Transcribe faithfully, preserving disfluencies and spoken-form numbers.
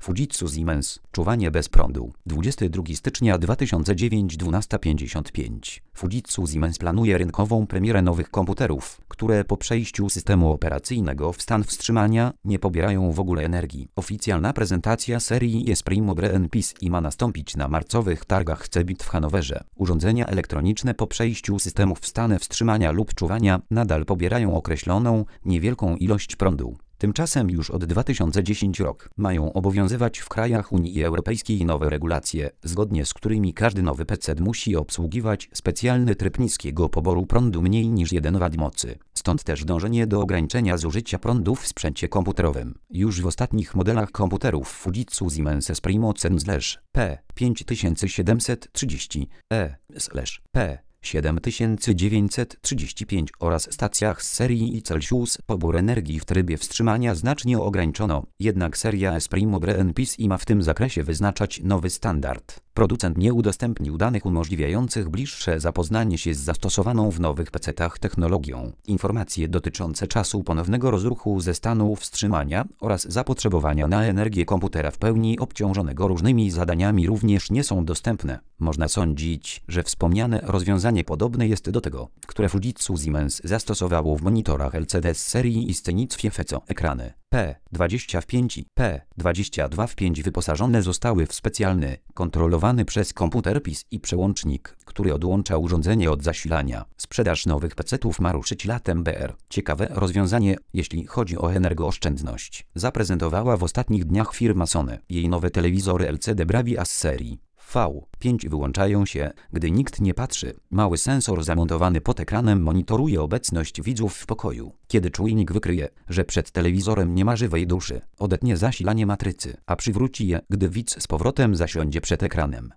Fujitsu Siemens. Czuwanie bez prądu. dwudziestego drugiego stycznia dwa tysiące dziewiątego, dwunasta pięćdziesiąt pięć. Fujitsu Siemens planuje rynkową premierę nowych komputerów, które po przejściu systemu operacyjnego w stan wstrzymania nie pobierają w ogóle energii. Oficjalna prezentacja serii Esprimo Brain Peace i ma nastąpić na marcowych targach Cebit w Hanowerze. Urządzenia elektroniczne po przejściu systemów w stan wstrzymania lub czuwania nadal pobierają określoną, niewielką ilość prądu. Tymczasem już od dwa tysiące dziesiątego roku mają obowiązywać w krajach Unii Europejskiej nowe regulacje, zgodnie z którymi każdy nowy P C musi obsługiwać specjalny tryb niskiego poboru prądu mniej niż jeden wat mocy. Stąd też dążenie do ograniczenia zużycia prądu w sprzęcie komputerowym. Już w ostatnich modelach komputerów Fujitsu Siemens Esprimo Cen P pięć tysięcy siedemset trzydzieści E P siedem tysięcy dziewięćset trzydzieści pięć oraz stacjach z serii Celsius pobór energii w trybie wstrzymania znacznie ograniczono, jednak seria Esprimo Brain Peace i ma w tym zakresie wyznaczać nowy standard. Producent nie udostępnił danych umożliwiających bliższe zapoznanie się z zastosowaną w nowych P C-tach technologią. Informacje dotyczące czasu ponownego rozruchu ze stanu wstrzymania oraz zapotrzebowania na energię komputera w pełni obciążonego różnymi zadaniami również nie są dostępne. Można sądzić, że wspomniane rozwiązanie podobne jest do tego, które Fujitsu Siemens zastosowało w monitorach L C D z serii i scenic Fiefeco. Ekrany P dwadzieścia pięć i P dwadzieścia dwa w pięć wyposażone zostały w specjalny, kontrolowany przez komputer P I S i przełącznik, który odłącza urządzenie od zasilania. Sprzedaż nowych P C-ów ma ruszyć latem B R. Ciekawe rozwiązanie, jeśli chodzi o energooszczędność, zaprezentowała w ostatnich dniach firma Sony. Jej nowe telewizory L C D Bravia z serii V pięć wyłączają się, gdy nikt nie patrzy. Mały sensor zamontowany pod ekranem monitoruje obecność widzów w pokoju. Kiedy czujnik wykryje, że przed telewizorem nie ma żywej duszy, odetnie zasilanie matrycy, a przywróci je, gdy widz z powrotem zasiądzie przed ekranem.